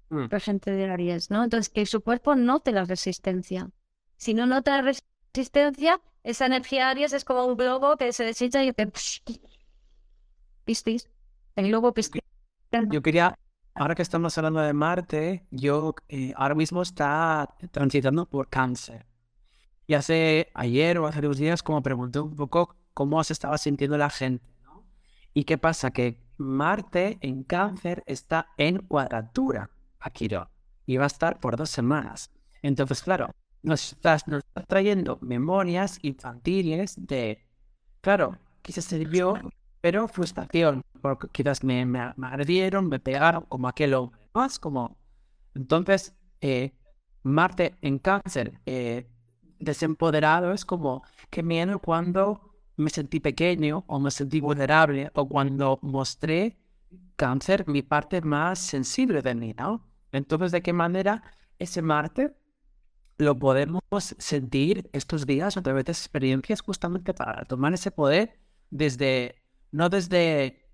Mm. la gente de Aries, ¿no? Entonces, que su cuerpo note la resistencia. Si no nota la resistencia, esa energía Aries es como un globo que se desecha y te... ¿Pistis? El globo pistis. Yo quería, ahora que estamos hablando de Marte, yo eh, ahora mismo está transitando por Cáncer. Y hace ayer o hace dos días como pregunté un poco cómo se estaba sintiendo la gente, ¿no? ¿Y qué pasa? Que Marte en Cáncer está en cuadratura a Quirón y va a estar por dos semanas. Entonces, claro, nos estás, nos está trayendo memorias infantiles de, claro, quise ser yo, pero frustración, porque quizás me, me, me agredieron, me pegaron como aquel hombre, ¿no? Es como, entonces, eh, Marte en Cáncer, eh, desempoderado, es como que miedo cuando me sentí pequeño o me sentí vulnerable o cuando mostré Cáncer mi parte más sensible de mí, ¿no? Entonces, ¿de qué manera ese Marte lo podemos sentir estos días a través de experiencias justamente para tomar ese poder desde, no desde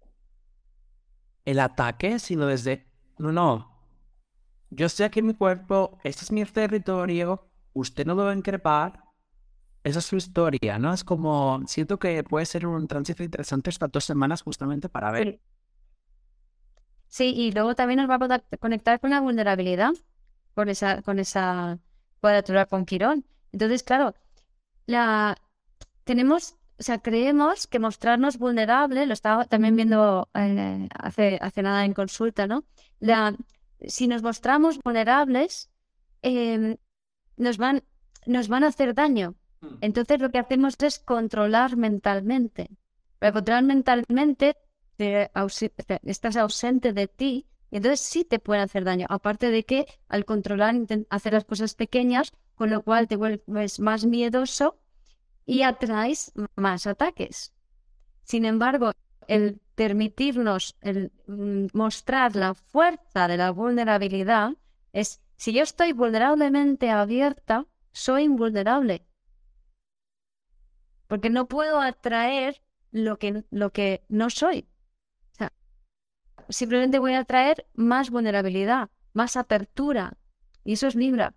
el ataque, sino desde, no, no, yo estoy aquí en mi cuerpo, este es mi territorio, usted no lo va a increpar, esa es su historia, ¿no? Es como, siento que puede ser un tránsito interesante estas dos semanas justamente para ver. Sí, y luego también nos va a poder conectar con la vulnerabilidad, con esa, con esa cuadratura con Quirón. Entonces, claro, la tenemos, o sea, creemos que mostrarnos vulnerable, lo estaba también viendo eh, hace, hace nada en consulta, ¿no? La, si nos mostramos vulnerables, eh, nos van, nos van a hacer daño. Entonces lo que hacemos es controlar mentalmente. Para controlar mentalmente, te ausi- te- estás ausente de ti y entonces sí te pueden hacer daño. Aparte de que al controlar, inten- hacer las cosas pequeñas, con lo cual te vuelves más miedoso y atraes más ataques. Sin embargo, el permitirnos, el mm, mostrar la fuerza de la vulnerabilidad es, si yo estoy vulnerablemente abierta, soy invulnerable, porque no puedo atraer lo que, lo que no soy. O sea, simplemente voy a atraer más vulnerabilidad, más apertura, y eso es Libra.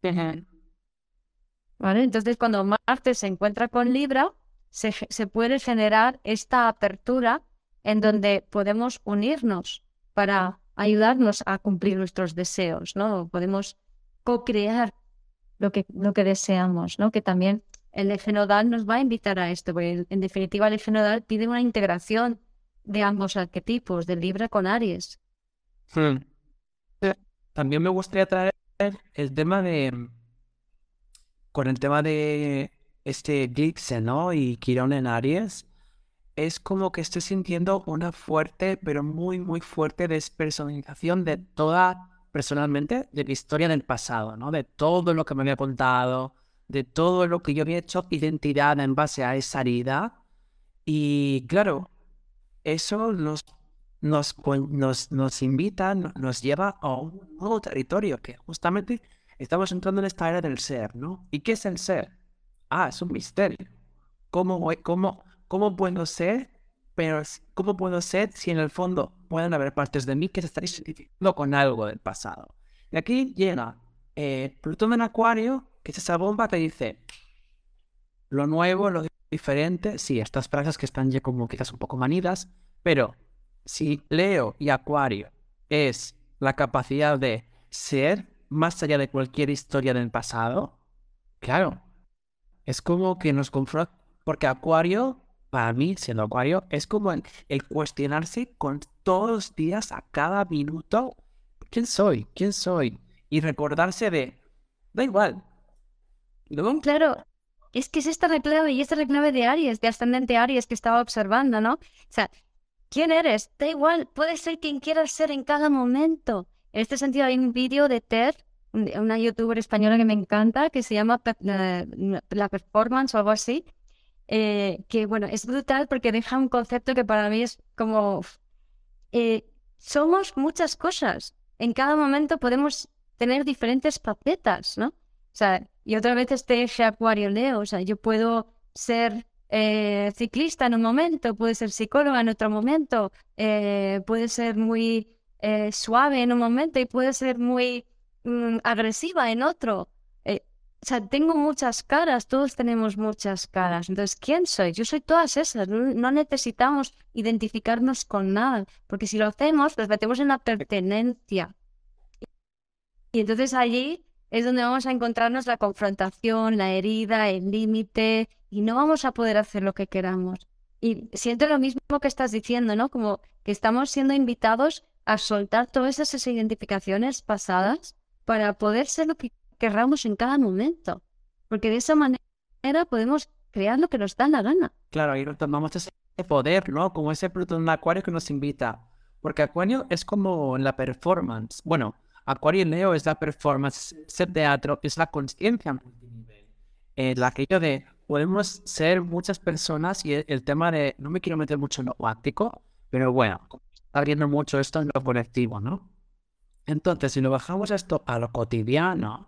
¿Vale? Entonces, cuando Marte se encuentra con Libra, se, ge- se puede generar esta apertura en donde podemos unirnos para ayudarnos a cumplir nuestros deseos, ¿no? Podemos co-crear lo que, lo que deseamos, ¿no? Que también el eje nodal nos va a invitar a esto, porque en en definitiva el eje nodal pide una integración de ambos arquetipos, de Libra con Aries. Hmm. Eh, También me gustaría traer el tema de, con el tema de este eclipse, ¿no? Y Quirón en Aries. Es como que estoy sintiendo una fuerte, pero muy, muy fuerte despersonalización de toda, personalmente, de mi historia del pasado, ¿no? De todo lo que me había contado, de todo lo que yo había hecho identidad en base a esa herida. Y claro, eso nos, nos, pon- nos, nos invita, no- nos lleva a un nuevo territorio, que justamente estamos entrando en esta era del ser, ¿no? ¿Y qué es el ser? Ah, es un misterio. ¿Cómo, voy- cómo, cómo puedo ser? Pero s- ¿cómo puedo ser si en el fondo pueden haber partes de mí que se están identificando con algo del pasado? Y aquí llega eh, Plutón en Acuario, que es esa bomba que dice lo nuevo, lo diferente, sí, estas frases que están ya como quizás un poco manidas, pero si Leo y Acuario es la capacidad de ser más allá de cualquier historia del pasado, claro, es como que nos confronta, porque Acuario, para mí, siendo Acuario, es como el, el cuestionarse con todos los días, a cada minuto, ¿quién soy? ¿Quién soy? Y recordarse de, da igual, luego, Claro, es que es esta la clave y esta es la clave de Aries, de ascendente Aries que estaba observando, ¿no? O sea, ¿quién eres? Da igual, puedes ser quien quieras ser en cada momento. En este sentido, hay un vídeo de Ter, un- una youtuber española que me encanta, que se llama Pe- la, la Performance o algo así, eh, que bueno, es brutal porque deja un concepto que para mí es como, uf, eh, somos muchas cosas. En cada momento podemos tener diferentes facetas, ¿no? O sea, y otra vez este eje Acuario Leo, o sea, yo puedo ser eh, ciclista en un momento, puedo ser psicóloga en otro momento, eh, puede ser muy eh, suave en un momento y puede ser muy mm, agresiva en otro. Eh, o sea, tengo muchas caras, todos tenemos muchas caras. Entonces, ¿quién soy? Yo soy todas esas. No, no necesitamos identificarnos con nada, porque si lo hacemos, nos metemos en la pertenencia. Y entonces allí es donde vamos a encontrarnos la confrontación, la herida, el límite, y no vamos a poder hacer lo que queramos. Y siento lo mismo que estás diciendo, ¿no? Como que estamos siendo invitados a soltar todas esas identificaciones pasadas para poder ser lo que querramos en cada momento. Porque de esa manera podemos crear lo que nos da la gana. Claro, y retomamos ese poder, ¿no? Como ese Plutón de Acuario que nos invita. Porque Acuario es como la performance. Bueno, Acuario y Leo es la performance, es el teatro, es la conciencia multinivel. El aquello de podemos ser muchas personas y el, el tema de, no me quiero meter mucho en lo cuántico, pero bueno, está abriendo mucho esto en lo colectivo, ¿no? Entonces, si lo bajamos esto a lo cotidiano,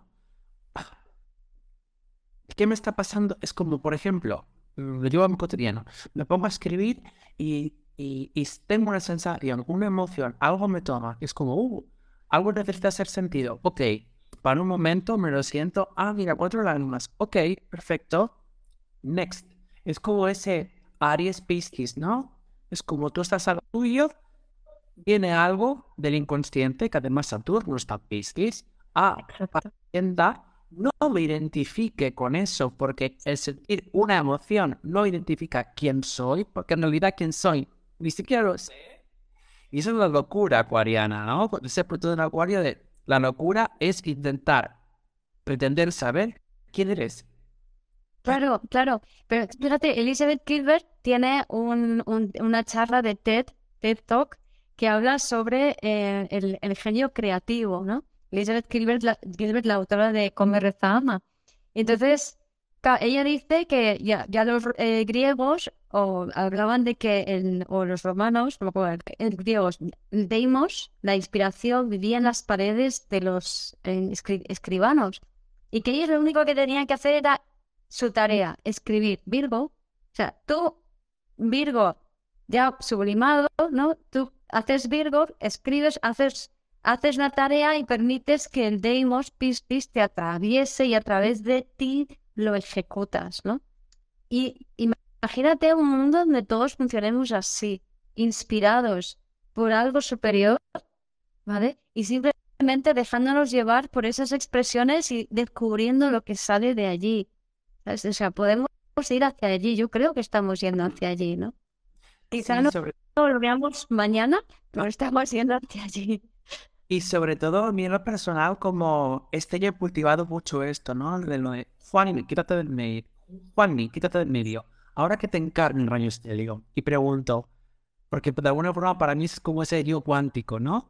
¿qué me está pasando? Es como, por ejemplo, mm, lo llevo a mi cotidiano, me pongo a escribir y, y, y tengo una sensación, una emoción, algo me toma, es como, uh, algo necesita hacer sentido, ok, para un momento me lo siento, ah, mira, cuatro lágrimas, ok, perfecto, next. Es como ese Aries Piscis, ¿no? Es como tú estás a lo tuyo, viene algo del inconsciente, que además Saturno está Piscis, a Exacto. tienda, no me identifique con eso, porque el sentir una emoción no identifica quién soy, porque en realidad quién soy ni siquiera lo sé. Y eso es la locura acuariana, ¿no? Con ese punto de acuario de la locura es intentar pretender saber quién eres. Claro, claro. Pero fíjate, Elizabeth Gilbert tiene un, un- una charla de TED, TED Talk, que habla sobre eh, el, el genio creativo, ¿no? Elizabeth Gilbert, la, Gilbert, la autora de Come, Reza, Ama. Entonces, ca- ella dice que ya, ya los eh, griegos o hablaban de que, el, o los romanos, no me acuerdo, el griegos, el deimos, la inspiración, vivía en las paredes de los eh, escri- escribanos. Y que ellos lo único que tenían que hacer era su tarea, escribir Virgo. O sea, tú, Virgo, ya sublimado, ¿no? Tú haces Virgo, escribes, haces, haces la tarea y permites que el Deimos Piscis te atraviese y a través de ti lo ejecutas, ¿no? Y imagínate un mundo donde todos funcionemos así, inspirados por algo superior, ¿vale? Y simplemente dejándonos llevar por esas expresiones y descubriendo lo que sale de allí. ¿Sabes? O sea, podemos ir hacia allí. Yo creo que estamos yendo hacia allí, ¿no? Quizá Y no sobre, lo veamos mañana, pero estamos yendo hacia allí. y sobre todo, a mí en lo personal, como este ya he cultivado mucho esto, ¿no? De lo de, Juanmi, quítate del medio. Juanmi, quítate del medio. Ahora que te encarno en rayos helio. Y pregunto, porque de alguna forma para mí es como ese yo cuántico, ¿no?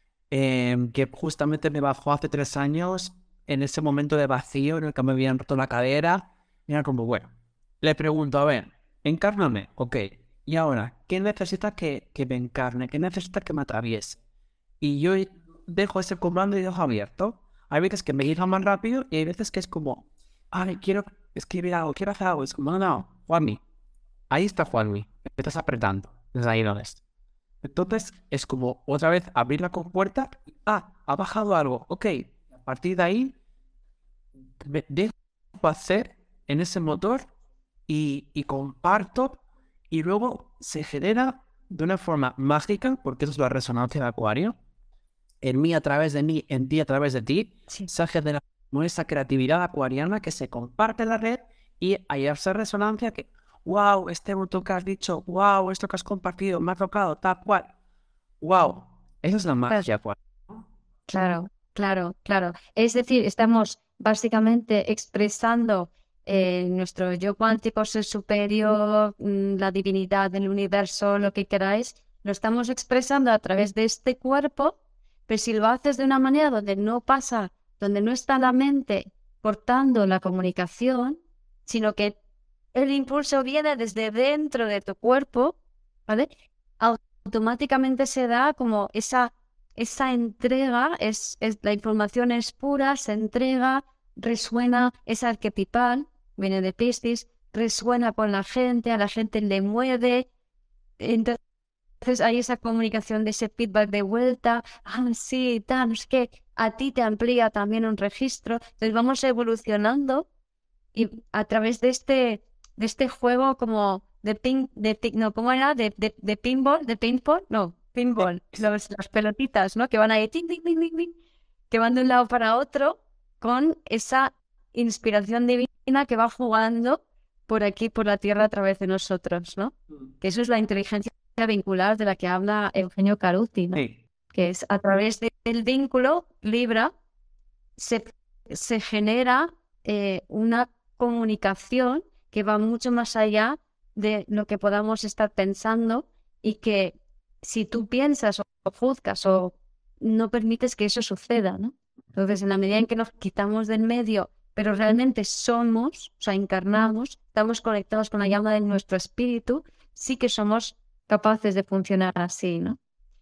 Em, que justamente me bajó hace tres años en ese momento de vacío en el que me habían roto la cadera. Y era como, bueno, le pregunto, a ver, encárname, ok. Y ahora, ¿qué necesita que, que me encarne? ¿Qué necesita que me atraviese? Y yo dejo ese comando y dejo abierto. Hay veces que me llega más rápido y hay veces que es como, ay, quiero escribir algo, quiero hacer algo. Es como, no, no, Juanmi, ahí está Juanmi, me estás apretando, desde ahí donde está. Entonces es como otra vez abrir la compuerta. Ah, ha bajado algo. Ok, a partir de ahí me dejo hacer en ese motor y, y comparto y luego se genera de una forma mágica, porque eso es la resonancia de Acuario, en mí a través de mí, en ti a través de ti, Sí. se genera como esa creatividad acuariana que se comparte en la red y hay esa resonancia que, wow, este botón que has dicho, wow, esto que has compartido, me ha tocado, tal cual. Wow, esa es la Pues, magia, Acuario. claro, claro, claro. Es decir, estamos básicamente expresando eh, nuestro yo cuántico, ser superior, mm, la divinidad del universo, lo que queráis, lo estamos expresando a través de este cuerpo, pero si lo haces de una manera donde no pasa, donde no está la mente cortando la comunicación, sino que el impulso viene desde dentro de tu cuerpo, ¿vale? Automáticamente se da como esa esa entrega, es, es, la información es pura, se entrega, resuena, es arquetipal, viene de Piscis, resuena con la gente, a la gente le mueve. Entonces entonces hay esa comunicación de ese feedback de vuelta, ah, sí, tal, no sé qué, a ti te amplía también un registro. Entonces vamos evolucionando y a través de este, de este juego como de ping, de pi- no, ¿cómo era? De, de, de pinball, de paintball, no, pinball, los, las pelotitas, ¿no? Que van ahí, ting, ting, ting, ting, ting, que van de un lado para otro con esa inspiración divina que va jugando por aquí, por la tierra a través de nosotros, ¿no? Que eso es la inteligencia vincular de la que habla Eugenio Caruti, ¿no? Sí. Que es a través de- del vínculo Libra se, se genera eh, una comunicación que va mucho más allá de lo que podamos estar pensando y que si tú piensas o, o juzgas o no permites que eso suceda, ¿no? Entonces, en la medida en que nos quitamos del medio, pero realmente somos, o sea, encarnamos, estamos conectados con la llama de nuestro espíritu, sí que somos capaces de funcionar así, ¿no?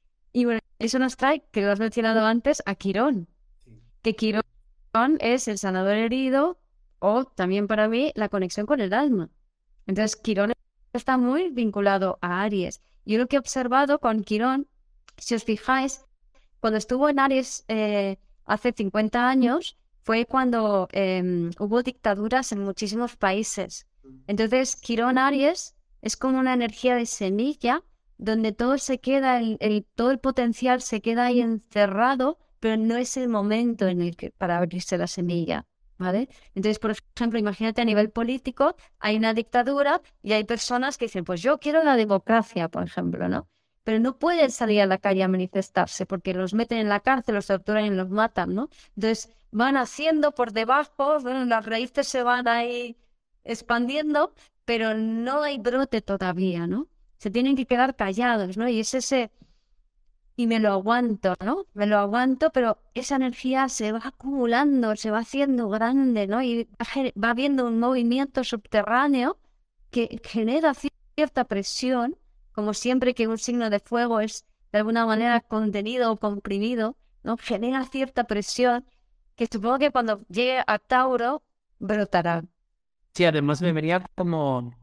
Y bueno, eso nos trae, que lo has mencionado antes, a Quirón, que Quirón es el sanador herido o también para mí la conexión con el alma. Entonces, Quirón está muy vinculado a Aries. Yo lo que he observado con Quirón, si os fijáis, cuando estuvo en Aries eh, hace cincuenta años, fue cuando eh, hubo dictaduras en muchísimos países. Entonces, Quirón Aries es como una energía de semilla donde todo se queda, el, el- todo el potencial se queda ahí encerrado, pero no es el momento en el que para abrirse la semilla, ¿vale? Entonces, por ejemplo, imagínate a nivel político, hay una dictadura y hay personas que dicen, pues yo quiero la democracia, por ejemplo, ¿no? Pero no pueden salir a la calle a manifestarse porque los meten en la cárcel, los torturan y los matan, ¿no? Entonces van haciendo por debajo, bueno, las raíces se van ahí expandiendo, pero no hay brote todavía, ¿no? Se tienen que quedar callados, ¿no? Y es ese, y me lo aguanto, ¿no? Me lo aguanto, pero esa energía se va acumulando, se va haciendo grande, ¿no? Y va, ge- va habiendo un movimiento subterráneo que genera ci- cierta presión, como siempre que un signo de fuego es de alguna manera contenido o comprimido, ¿no? Genera cierta presión que supongo que cuando llegue a Tauro brotará. Sí, además me venía como...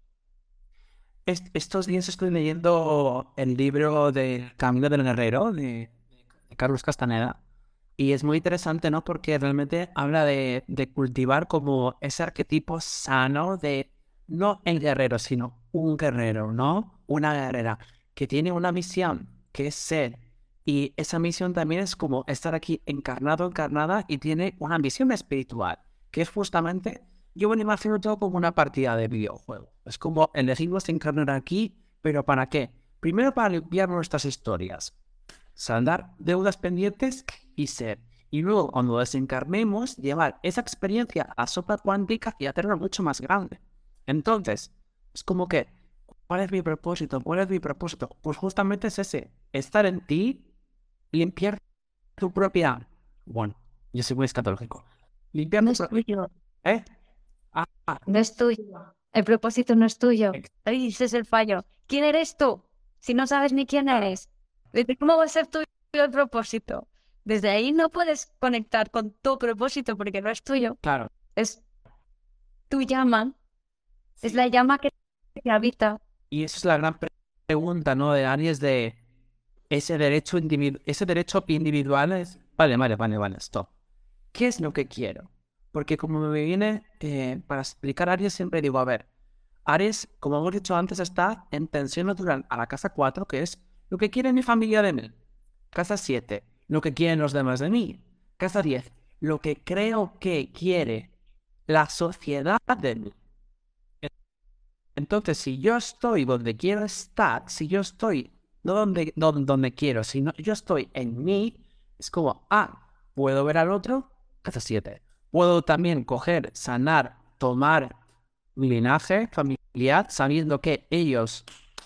est- estos días estoy leyendo el libro del Camino del Guerrero de, de Carlos Castaneda y es muy interesante, ¿no? Porque realmente habla de, de cultivar como ese arquetipo sano de no el guerrero, sino un guerrero, ¿no? Una guerrera que tiene una misión, que es ser. Y esa misión también es como estar aquí encarnado, encarnada y tiene una misión espiritual, que es justamente, yo me lo imagino todo como una partida de videojuego. Es como elegimos encarnar aquí, pero ¿para qué? Primero para limpiar nuestras historias, saldar deudas pendientes y ser. Y luego, cuando desencarnemos, llevar esa experiencia a sopa cuántica y hacerla mucho más grande. Entonces, es como que, ¿cuál es mi propósito? ¿Cuál es mi propósito? Pues justamente es ese, estar en ti, limpiar tu propia... Bueno, yo soy muy escatológico. Limpiar No tu es propia... tuyo, ¿Eh? Ah, ah, no es tuyo. El propósito no es tuyo. ex- Ahí ese es el fallo. ¿Quién eres tú? Si no sabes ni quién eres. ¿Desde cómo va a ser tuyo el propósito? Desde ahí no puedes conectar con tu propósito porque no es tuyo. claro. Es tu llama, es Sí. la llama que te habita. Y esa es la gran pre- pregunta, ¿no? De Aries de ese derecho individual, ese derecho individual es... Vale, vale, vale, vale, stop. ¿Qué es lo que quiero? Porque como me viene, eh, para explicar Aries siempre digo, a ver, Aries, como hemos dicho antes, está en tensión natural a la casa cuatro, que es lo que quiere mi familia de mí. Casa siete, lo que quieren los demás de mí. Casa diez, lo que creo que quiere la sociedad de mí. Entonces, si yo estoy donde quiero estar, si yo estoy no donde, no donde quiero, sino yo estoy en mí, es como, ah, puedo ver al otro, casa siete. Puedo también coger, sanar, tomar mi linaje familiar, sabiendo que ellos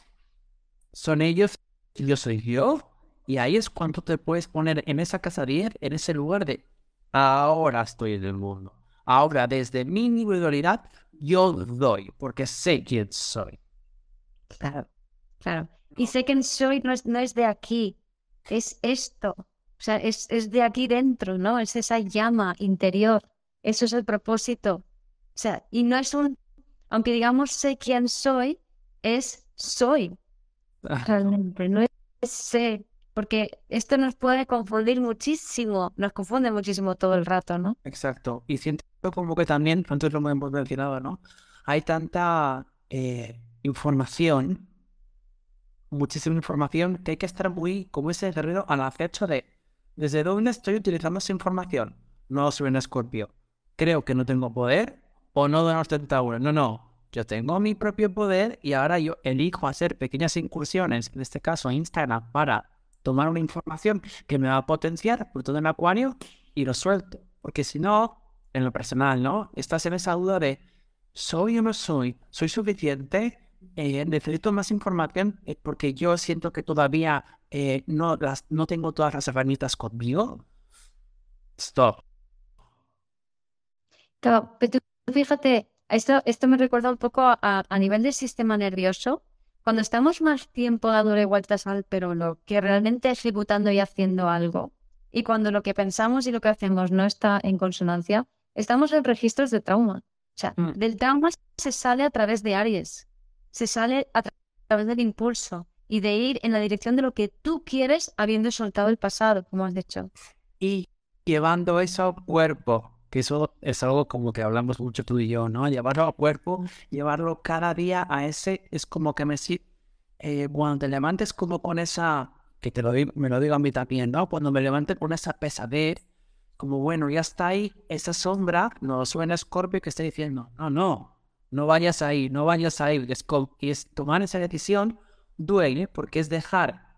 son ellos y yo soy yo. Y ahí es cuando te puedes poner en esa casa diez, en ese lugar de, ahora estoy en el mundo. Ahora, desde mi individualidad, yo doy, porque sé quién soy. Claro, claro. Y sé que soy no es, no es de aquí, es esto. O sea, es, es de aquí dentro, ¿no? Es esa llama interior. Eso es el propósito. O sea, y no es un, aunque digamos sé quién soy, es soy. realmente. No sé, porque esto nos puede confundir muchísimo, nos confunde muchísimo todo el rato, ¿no? Exacto. Y siento como que también, antes lo hemos mencionado, ¿no? Hay tanta eh, información, muchísima información, que hay que estar muy, como ese guerrero, al acecho de ¿desde dónde estoy utilizando esa información? No soy un Escorpio. Creo que no tengo poder o no doy los Tauro. No, no. Yo tengo mi propio poder y ahora yo elijo hacer pequeñas incursiones, en este caso Instagram, para tomar una información que me va a potenciar por todo el acuario y lo suelto. Porque si no, en lo personal, ¿no? Estás en esa duda de ¿soy o no soy? ¿Soy suficiente? Eh, necesito más información eh, porque yo siento que todavía eh, no, las, no tengo todas las herramientas conmigo. Stop. Claro, pero tú fíjate, esto, esto me recuerda un poco a, a nivel del sistema nervioso. Cuando estamos más tiempo dándole vueltas al perolo que realmente ejecutando y haciendo algo, y cuando lo que pensamos y lo que hacemos no está en consonancia, estamos en registros de trauma. O sea, Mm. del trauma se sale a través de Aries, se sale a tra- través del impulso y de ir en la dirección de lo que tú quieres habiendo soltado el pasado, como has dicho. Y llevando eso al cuerpo, que eso es algo como que hablamos mucho tú y yo, ¿no? Llevarlo al cuerpo, llevarlo cada día a ese, es como que me si eh, cuando te levantes como con esa, que te lo digo, me lo digo a mí también, ¿no? Cuando me levante con esa pesadez, como bueno, ya está ahí, esa sombra, no suena Scorpio que está diciendo, no, no, no vayas ahí, no vayas ahí, es, co- y es tomar esa decisión duele porque es dejar.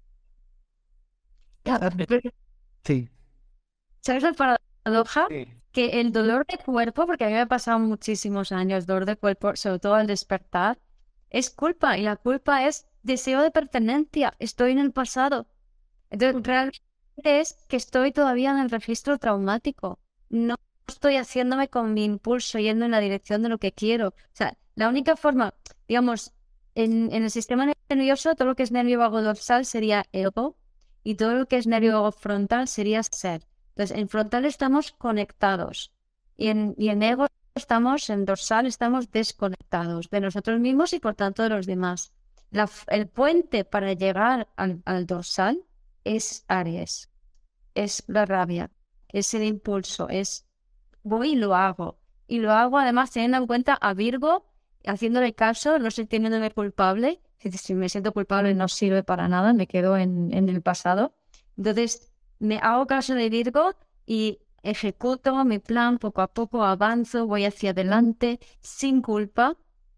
Ya, ¿Sabes? pero Sí. ¿sabes la paradoja? Sí. Que el dolor de cuerpo, porque a mí me ha pasado muchísimos años dolor de cuerpo, sobre todo al despertar, es culpa y la culpa es deseo de pertenencia, estoy en el pasado. Entonces, realmente es que estoy todavía en el registro traumático. No estoy haciéndome con mi impulso, yendo en la dirección de lo que quiero. O sea, la única forma, digamos, en, en el sistema nervioso, todo lo que es nervio vago dorsal sería ego y todo lo que es nervio vago frontal sería ser. Entonces, en frontal estamos conectados y en, y en ego estamos, en dorsal estamos desconectados de nosotros mismos y por tanto de los demás. La f- el puente para llegar al, al dorsal es Aries, es la rabia, es el impulso, es voy y lo hago. Y lo hago además teniendo en cuenta a Virgo, haciéndole caso, no sintiéndome culpable. Si si me siento culpable no sirve para nada, me quedo en, en el pasado. Entonces, me hago caso de Virgo y ejecuto mi plan poco a poco, avanzo, voy hacia adelante, sin culpa,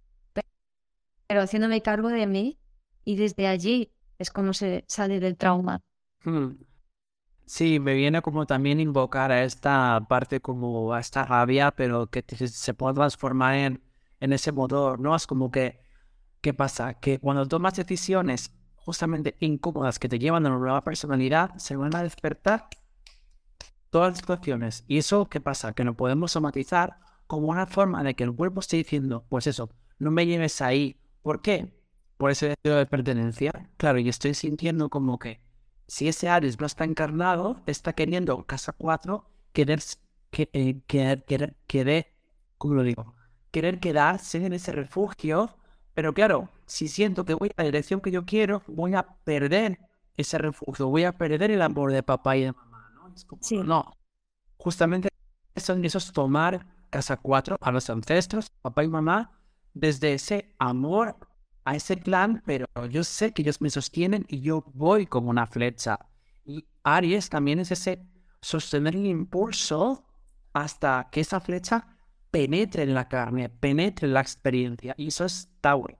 pero haciéndome cargo de mí. Y desde allí es como se sale del trauma. Hmm. Sí, me viene como también invocar a esta parte como a esta rabia, pero que te- se puede transformar en, en ese motor, ¿no? Es como que, ¿qué pasa? Que cuando tomas decisiones justamente incómodas que te llevan a una nueva personalidad, se van a despertar todas las situaciones. ¿Y eso qué pasa? Que lo podemos somatizar como una forma de que el cuerpo esté diciendo, pues eso, no me lleves ahí. ¿Por qué? Por ese deseo de pertenencia. Claro, y estoy sintiendo como que si ese Aries no está encarnado, está queriendo casa cuatro querer, que, eh, querer, querer, querer, ¿cómo lo digo? Querer quedarse en ese refugio, pero claro, si siento que voy a la dirección que yo quiero, voy a perder ese refugio, voy a perder el amor de papá y de mamá, ¿no? Es como, no, Sí. no. Justamente son esos tomar casa cuatro a los ancestros, papá y mamá, desde ese amor a ese clan, pero yo sé que ellos me sostienen y yo voy como una flecha. Y Aries también es ese sostener el impulso hasta que esa flecha penetre en la carne, penetre en la experiencia. Y eso es Tauro.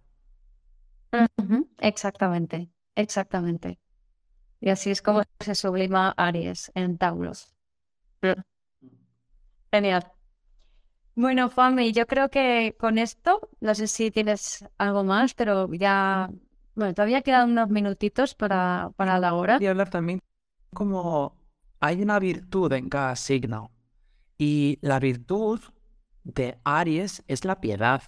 Ujú, exactamente, exactamente. Y así es como se sublima Aries en Tauros. Mm, genial. Bueno, Fami, yo creo que con esto, no sé si tienes algo más, pero ya, bueno, todavía quedan unos minutitos para, para la hora. Y hablar también como hay una virtud en cada signo. Y la virtud de Aries es la piedad.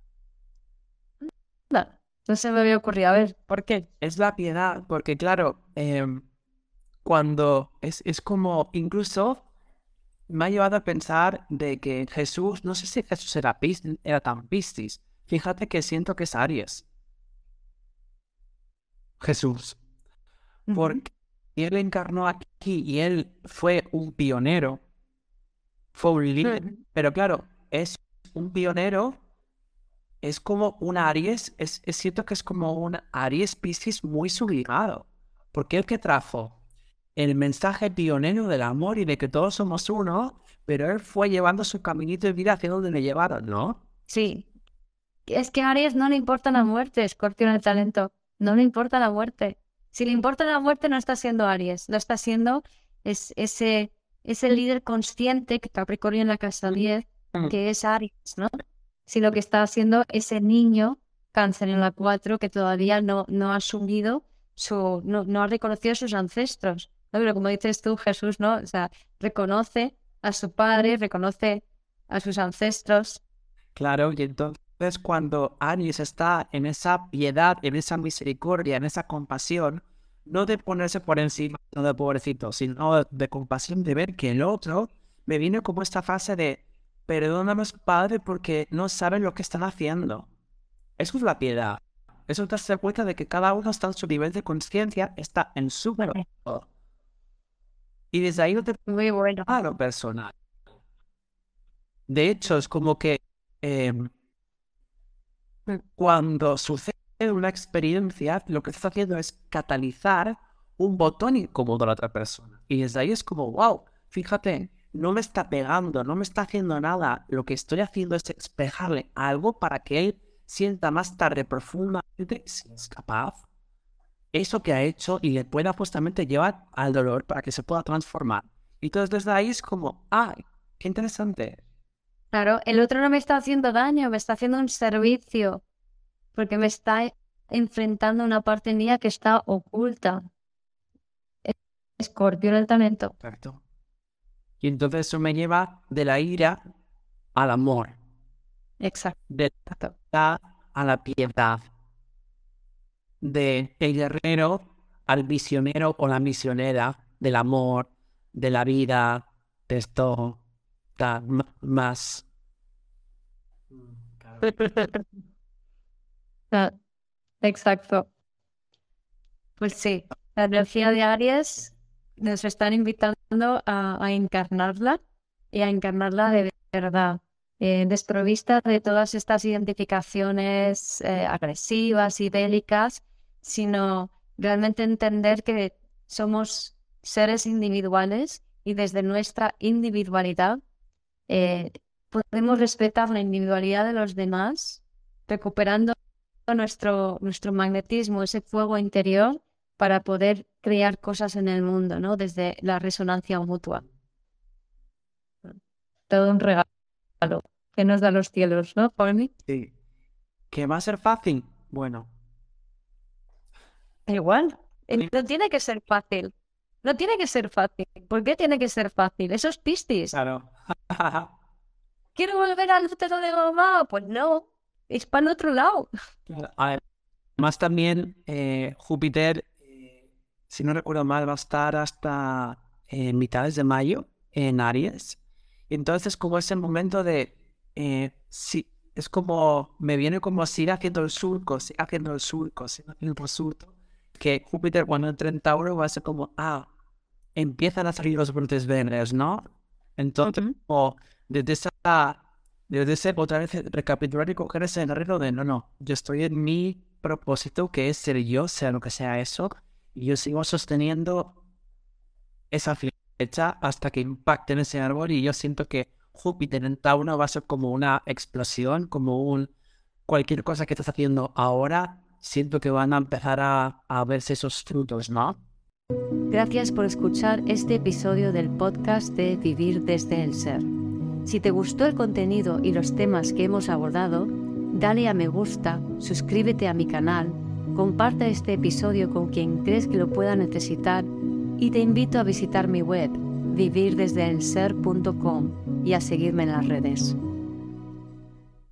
No, no se me había ocurrido. A ver, ¿por qué? Es la piedad, porque claro, em, cuando es, es como, incluso me ha llevado a pensar de que Jesús, no sé si Jesús era, pis- era tan piscis. Fíjate que siento que es Aries. Jesús. Ujú. Porque él encarnó aquí y él fue un pionero, fue un líder. Ujú. Pero claro, es un pionero, es como un Aries, es, es cierto que es como un Aries Piscis muy sublimado. Porque él que trajo el mensaje pionero del amor y de que todos somos uno, pero él fue llevando su caminito de vida hacia donde le llevaron, ¿no? Sí, es que a Aries no le importa la muerte, Escorpio en el talento, no le importa la muerte. Si le importa la muerte no está siendo Aries, lo está siendo es ese, ese líder consciente que Capricornio en la casa diez, que es Aries, ¿no? Si lo que está haciendo ese niño, Cáncer en la cuatro, que todavía no, no ha asumido, su, no, no ha reconocido a sus ancestros, ¿no? Pero como dices tú, Jesús, ¿no? O sea, reconoce a su padre, reconoce a sus ancestros. Claro, y entonces cuando Aries está en esa piedad, en esa misericordia, en esa compasión, no de ponerse por encima, no de pobrecito, sino de compasión, de ver que el otro me viene como esta fase de perdóname, Padre, porque no saben lo que están haciendo. Eso es la piedad. Eso es darse cuenta de que cada uno está en su nivel de conciencia, está en su Bueno, proceso. Y desde ahí no te muy bueno. a lo personal. De hecho, es como que eh, cuando sucede una experiencia, lo que estás haciendo es catalizar un botón incómodo a la otra persona. Y desde ahí es como, wow, fíjate, no me está pegando, no me está haciendo nada. Lo que estoy haciendo es expresarle algo para que él sienta más tarde profundamente, si es capaz, eso que ha hecho y le pueda justamente llevar al dolor para que se pueda transformar. Y entonces desde ahí es como, ay, qué interesante. Claro, el otro no me está haciendo daño, me está haciendo un servicio, porque me está enfrentando a una parte mía que está oculta. Es- Escorpio en el talento. Perfecto. Y entonces eso me lleva de la ira al amor, Exacto. de la a la piedad, de el guerrero al misionero o la misionera del amor, de la vida, de esto da m- más. Ah, exacto. Pues sí, la energía de Aries nos están invitando a, a encarnarla y a encarnarla de verdad, eh, desprovista de todas estas identificaciones eh, agresivas y bélicas, sino realmente entender que somos seres individuales y desde nuestra individualidad eh, podemos respetar la individualidad de los demás, recuperando nuestro, nuestro magnetismo, ese fuego interior, para poder crear cosas en el mundo, ¿no? Desde la resonancia mutua. Todo un regalo que nos da los cielos, ¿no, Polly? Sí. ¿Que va a ser fácil? Bueno, Igual. Eh, sí, No tiene que ser fácil. No tiene que ser fácil. ¿Por qué tiene que ser fácil? Eso es Piscis. claro. ¿Quiero volver al útero de mamá? Pues no. Es para el otro lado. Además también eh, Júpiter, eh, si no recuerdo mal, va a estar hasta eh, mitades de mayo en Aries. Entonces como ese momento de, eh, sí, es como, me viene como sigue haciendo el surco, sigue haciendo el surco, sigue haciendo el surco, que Júpiter cuando entre en Tauro va a ser como, ah, empiezan a salir los brotes verdes, ¿no? Entonces, Ujú. como desde esa, desde ese otra vez recapitular y coger ese guerrero de, no, no, yo estoy en mi propósito, que es ser yo, sea lo que sea eso, y yo sigo sosteniendo esa flecha hasta que impacte en ese árbol, y yo siento que Júpiter en Tauro va a ser como una explosión, como un cualquier cosa que estás haciendo ahora, siento que van a empezar a, a verse esos frutos, ¿no? Gracias por escuchar este episodio del podcast de Vivir desde el Ser. Si te gustó el contenido y los temas que hemos abordado, dale a me gusta, suscríbete a mi canal, comparte este episodio con quien crees que lo pueda necesitar y te invito a visitar mi web, vivir desde el ser punto com, y a seguirme en las redes.